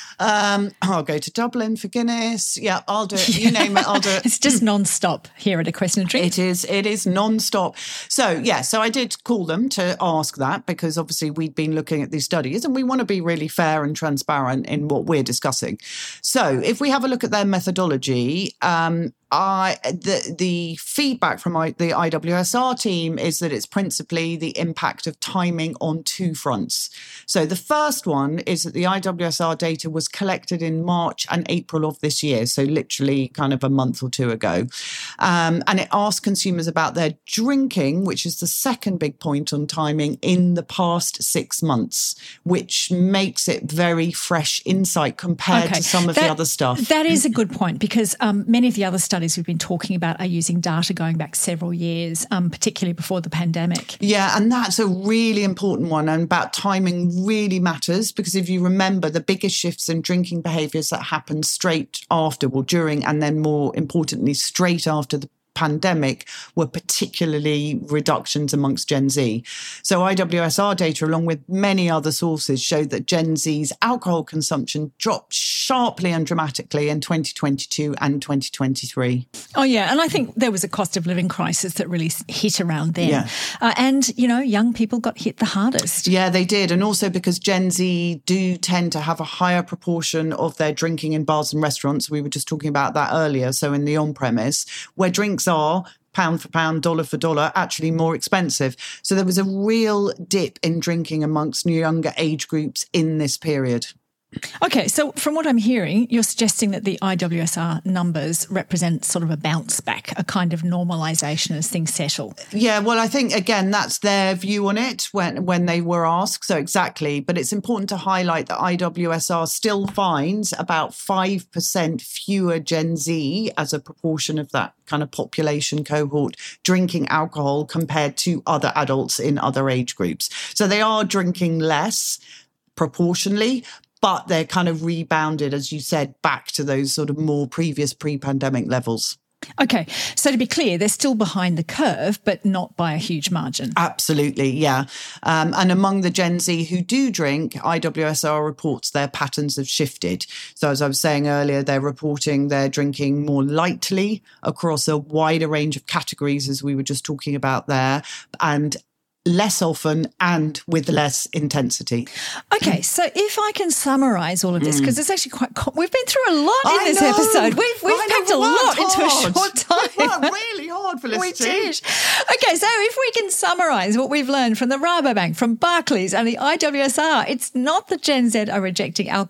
S2: Um, I'll go to Dublin for Guinness. Yeah, I'll do it. You name it, I'll do it.
S1: It's just non-stop here at A Question and Drink.
S2: It is. It is non-stop. So, yeah, so I did call them to ask that because obviously we'd been looking at these studies and we want to be really fair and transparent in what we're discussing. So if we have a look at their methodology, um, I, the the feedback from I, the I W S R team is that it's principally the impact of timing on two fronts. So the first one is that the I W S R data was collected in March and April of this year, so literally kind of a month or two ago. Um, and it asked consumers about their drinking, which is the second big point on timing, in the past six months, which makes it very fresh insight compared
S1: okay.
S2: to some of
S1: that,
S2: the other stuff.
S1: That is a good point because um, many of the other studies we've been talking about are using data going back several years, um, particularly before the pandemic.
S2: Yeah, and that's a really important one. And about timing really matters because if you remember, the biggest shifts in drinking behaviours that happened straight after, well, during, and then more importantly, straight after the pandemic were particularly reductions amongst Gen Z. So I W S R data, along with many other sources, showed that Gen Z's alcohol consumption dropped sharply and dramatically in twenty twenty-two and twenty twenty-three.
S1: Oh, yeah. And I think there was a cost of living crisis that really hit around then.
S2: Yeah.
S1: Uh, and, you know, young people got hit the hardest.
S2: Yeah, they did. And also because Gen Z do tend to have a higher proportion of their drinking in bars and restaurants. We were just talking about that earlier. So in the on-premise, where drinks are pound for pound, dollar for dollar, actually more expensive. So there was a real dip in drinking amongst younger age groups in this period.
S1: Okay, so from what I'm hearing, you're suggesting that the I W S R numbers represent sort of a bounce back, a kind of normalisation as things settle.
S2: Yeah, well, I think, again, that's their view on it when, when they were asked. So exactly. But it's important to highlight that I W S R still finds about five percent fewer Gen Z as a proportion of that kind of population cohort drinking alcohol compared to other adults in other age groups. So they are drinking less proportionally, but they're kind of rebounded, as you said, back to those sort of more previous pre-pandemic levels.
S1: Okay, so to be clear, they're still behind the curve, but not by a huge margin.
S2: Absolutely, yeah. Um, and among the Gen Z who do drink, I W S R reports their patterns have shifted. So as I was saying earlier, they're reporting they're drinking more lightly across a wider range of categories, as we were just talking about there, and less often and with less intensity.
S1: Okay, so if I can summarise all of this, because mm. it's actually quite... Co- we've been through a lot in
S2: I
S1: this
S2: know.
S1: episode. We've, we've
S2: I
S1: packed
S2: know,
S1: a lot into a
S2: hard.
S1: short time.
S2: We worked really hard, Felicity.
S1: We did. Okay, so if we can summarise what we've learned from the Rabobank, from Barclays and the I W S R, it's not that Gen Z are rejecting alcohol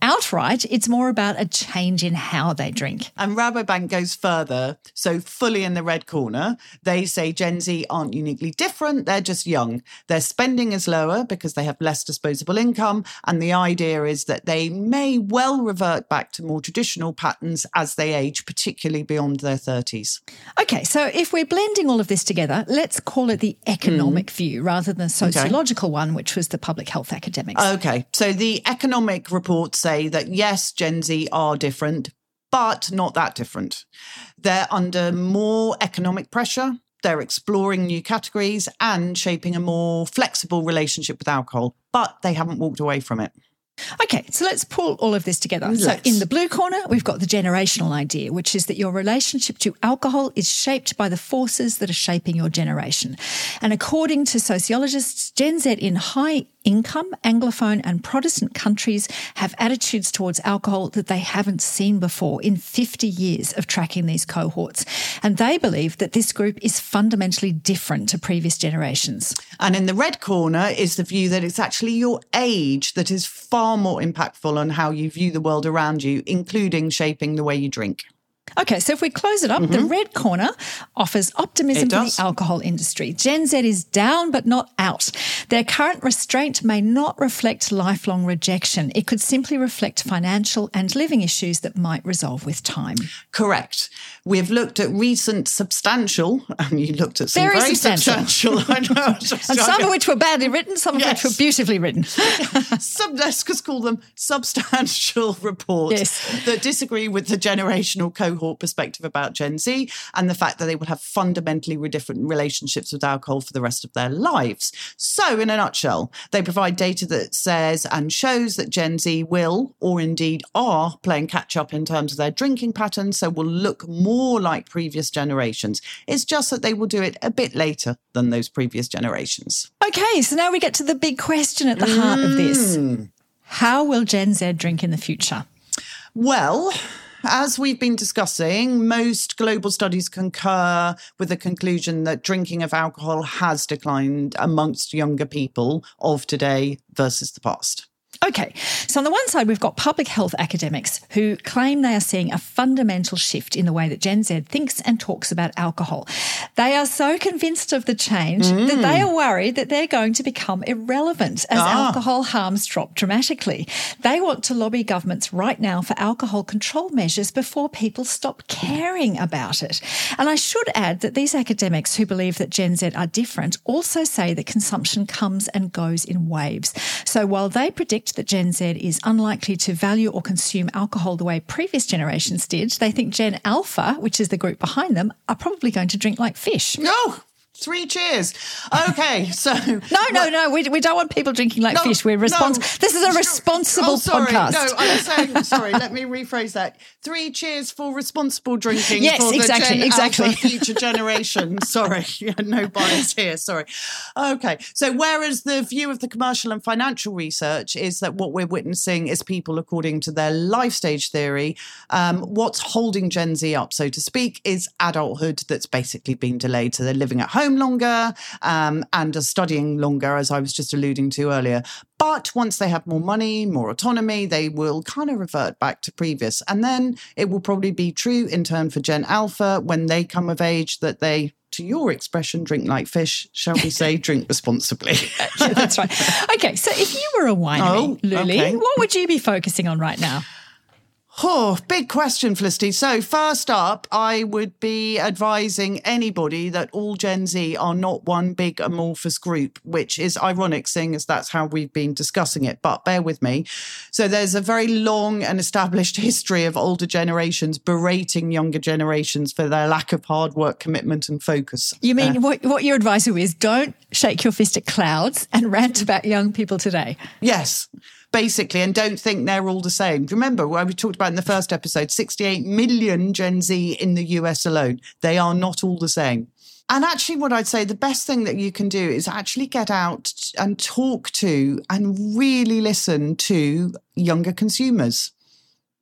S1: outright, it's more about a change in how they drink.
S2: And Rabobank goes further. So fully in the red corner, they say Gen Z aren't uniquely different. They're just young. Their spending is lower because they have less disposable income. And the idea is that they may well revert back to more traditional patterns as they age, particularly beyond their thirties.
S1: Okay, so if we're blending all of this together, let's call it the economic mm. view rather than the sociological okay. one, which was the public health academics.
S2: Okay, so the economic reports say that yes, Gen Z are different, but not that different. They're under more economic pressure. They're exploring new categories and shaping a more flexible relationship with alcohol, but they haven't walked away from it.
S1: Okay, so let's pull all of this together.
S2: Let's.
S1: So in the blue corner, we've got the generational idea, which is that your relationship to alcohol is shaped by the forces that are shaping your generation. And according to sociologists, Gen Z in high income, Anglophone and Protestant countries have attitudes towards alcohol that they haven't seen before in fifty years of tracking these cohorts. And they believe that this group is fundamentally different to previous generations.
S2: And in the red corner is the view that it's actually your age that is far more impactful on how you view the world around you, including shaping the way you drink.
S1: Okay, so if we close it up, mm-hmm. the red corner offers optimism for the alcohol industry. Gen Z is down but not out. Their current restraint may not reflect lifelong rejection. It could simply reflect financial and living issues that might resolve with time.
S2: Correct. We've looked at recent substantial, and you looked at some
S1: very,
S2: very
S1: substantial.
S2: substantial. I know.
S1: And some of which were badly written, some of yes. which were beautifully written.
S2: Some, let's just call them substantial reports
S1: yes.
S2: that disagree with the generational cohort perspective about Gen Z and the fact that they will have fundamentally different relationships with alcohol for the rest of their lives. So in a nutshell, they provide data that says and shows that Gen Z will, or indeed are, playing catch up in terms of their drinking patterns, so will look more like previous generations. It's just that they will do it a bit later than those previous generations.
S1: Okay, so now we get to the big question at the heart
S2: mm.
S1: of this. How will Gen Z drink in the future?
S2: Well, as we've been discussing, most global studies concur with the conclusion that drinking of alcohol has declined amongst younger people of today versus the past.
S1: Okay, so on the one side, we've got public health academics who claim they are seeing a fundamental shift in the way that Gen Z thinks and talks about alcohol. They are so convinced of the change mm. that they are worried that they're going to become irrelevant as ah. alcohol harms drop dramatically. They want to lobby governments right now for alcohol control measures before people stop caring about it. And I should add that these academics who believe that Gen Z are different also say that consumption comes and goes in waves. So while they predict that Gen Z is unlikely to value or consume alcohol the way previous generations did, they think Gen Alpha, which is the group behind them, are probably going to drink like fish.
S2: No! Three cheers. Okay, so...
S1: no, no, no, we, we don't want people drinking like
S2: no,
S1: fish. We're respons-
S2: no.
S1: This is a responsible
S2: oh, sorry.
S1: podcast.
S2: No, I'm saying, sorry, let me rephrase that. Three cheers for responsible drinking
S1: yes,
S2: for the
S1: exactly,
S2: Gen
S1: exactly.
S2: Alpha future generation. Sorry, yeah, no bias here, sorry. Okay, so whereas the view of the commercial and financial research is that what we're witnessing is people according to their life stage theory, um, what's holding Gen Z up, so to speak, is adulthood that's basically been delayed. So they're living at home longer um, and are studying longer, as I was just alluding to earlier. But once they have more money, more autonomy, they will kind of revert back to previous. And then it will probably be true in turn for Gen Alpha when they come of age that they, to your expression, drink like fish, shall we say, drink responsibly.
S1: Yeah, that's right. Okay, so if you were a winery,
S2: oh,
S1: Luli,
S2: okay.
S1: what would you be focusing on right now?
S2: Oh, big question, Felicity. So first up, I would be advising anybody that all Gen Z are not one big amorphous group, which is ironic, seeing as that's how we've been discussing it. But bear with me. So there's a very long and established history of older generations berating younger generations for their lack of hard work, commitment and focus.
S1: You mean
S2: uh,
S1: what, what your advice is, don't shake your fist at clouds and rant about young people today?
S2: Yes. Basically, and don't think they're all the same. Remember, what we talked about in the first episode, sixty-eight million Gen Z in the U S alone. They are not all the same. And actually, what I'd say, the best thing that you can do is actually get out and talk to and really listen to younger consumers.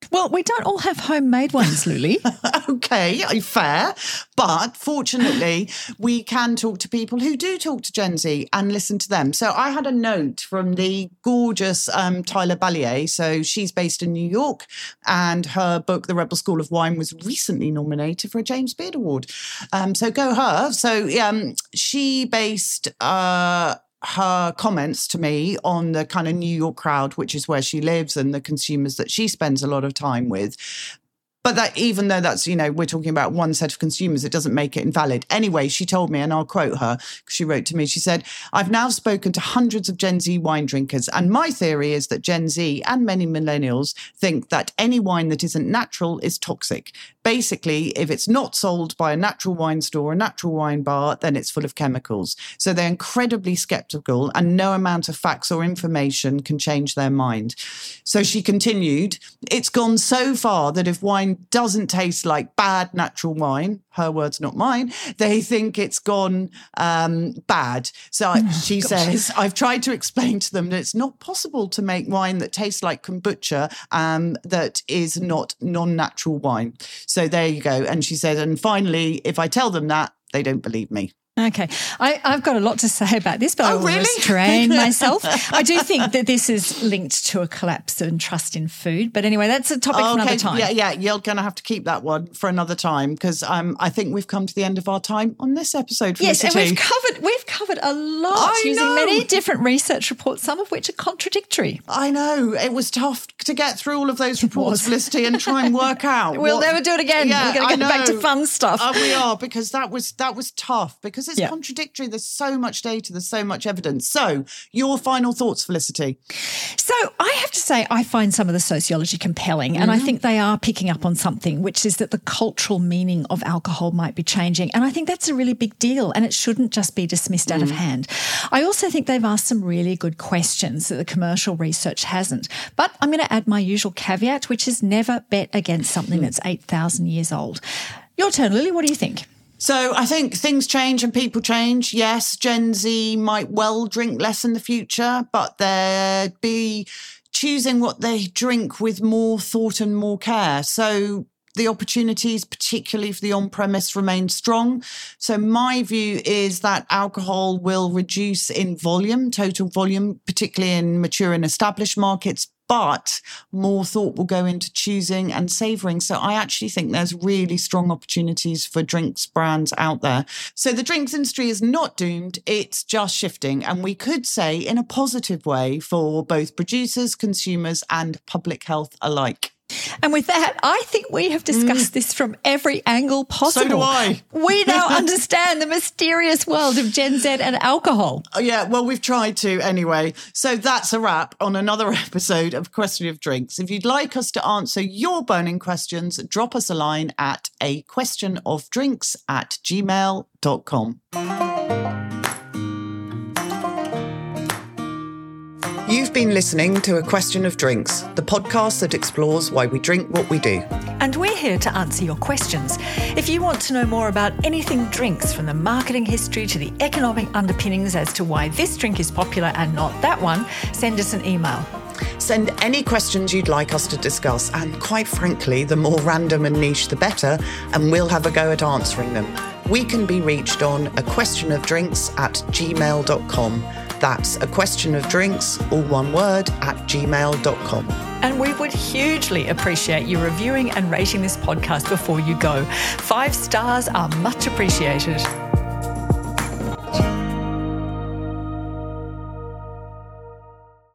S1: Well, we don't all have homemade ones, Luli.
S2: Okay, fair. But fortunately, we can talk to people who do talk to Gen Z and listen to them. So I had a note from the gorgeous um, Tyler Ballier. So she's based in New York, and her book, The Rebel School of Wine, was recently nominated for a James Beard Award. Um, so go her. So um, she based... Uh, her comments to me on the kind of New York crowd, which is where she lives, and the consumers that she spends a lot of time with. But that, even though that's, you know, we're talking about one set of consumers, it doesn't make it invalid. Anyway, she told me, and I'll quote her, because she wrote to me, she said, "I've now spoken to hundreds of Gen Z wine drinkers, and my theory is that Gen Z and many millennials think that any wine that isn't natural is toxic. Basically, if it's not sold by a natural wine store, a natural wine bar, then it's full of chemicals. So they're incredibly skeptical, and no amount of facts or information can change their mind." So she continued, "It's gone so far that if wine doesn't taste like bad natural wine," her words, not mine, "they think it's gone um, bad." So oh, she gosh. says, "I've tried to explain to them that it's not possible to make wine that tastes like kombucha um, that is not non-natural wine." So there you go. And she said, and finally, if I tell them that, they don't believe me.
S1: Okay. I, I've got a lot to say about this, but oh, I will
S2: really?
S1: restrain myself. I do think that this is linked to a collapse in trust in food. But anyway, that's a topic
S2: okay.
S1: for another time.
S2: Yeah, yeah, you're going to have to keep that one for another time, because um, I think we've come to the end of our time on this episode.
S1: Yes, and
S2: Felicity.
S1: we've covered we've covered a lot
S2: I
S1: using
S2: know.
S1: many different research reports, some of which are contradictory.
S2: I know. It was tough to get through all of those reports, Felicity, and try and work out.
S1: We'll
S2: what...
S1: never do it again.
S2: Yeah,
S1: We're going to
S2: I
S1: get back to
S2: know.
S1: fun stuff.
S2: Uh, we are, because that was that was tough, because it's
S1: yeah.
S2: contradictory. There's so much data, there's so much evidence. So your final thoughts, Felicity?
S1: So I have to say I find some of the sociology compelling, and mm-hmm. I think they are picking up on something, which is that the cultural meaning of alcohol might be changing. And I think that's a really big deal, and it shouldn't just be dismissed out mm. of hand. I also think they've asked some really good questions that the commercial research hasn't. But I'm going to add my usual caveat, which is never bet against something mm. that's eight thousand years old. Your turn, Lily. What do you think?
S2: So I think things change and people change. Yes, Gen Z might well drink less in the future, but they'd be choosing what they drink with more thought and more care. So the opportunities, particularly for the on-premise, remain strong. So my view is that alcohol will reduce in volume, total volume, particularly in mature and established markets, but more thought will go into choosing and savouring. So I actually think there's really strong opportunities for drinks brands out there. So the drinks industry is not doomed, it's just shifting. And we could say in a positive way for both producers, consumers and public health alike.
S1: And with that, I think we have discussed mm. this from every angle possible.
S2: So do I.
S1: We now understand the mysterious world of Gen Z and alcohol.
S2: Oh, yeah, well, we've tried to anyway. So that's a wrap on another episode of Question of Drinks. If you'd like us to answer your burning questions, drop us a line at a question of drinks at gmail dot com. You've been listening to A Question of Drinks, the podcast that explores why we drink what we do.
S1: And we're here to answer your questions. If you want to know more about anything drinks, from the marketing history to the economic underpinnings as to why this drink is popular and not that one, send us an email.
S2: Send any questions you'd like us to discuss, and quite frankly, the more random and niche the better, and we'll have a go at answering them. We can be reached on a question of drinks at gmail dot com. That's a question of drinks, all one word, at gmail dot com.
S1: And we would hugely appreciate you reviewing and rating this podcast before you go. Five stars are much appreciated.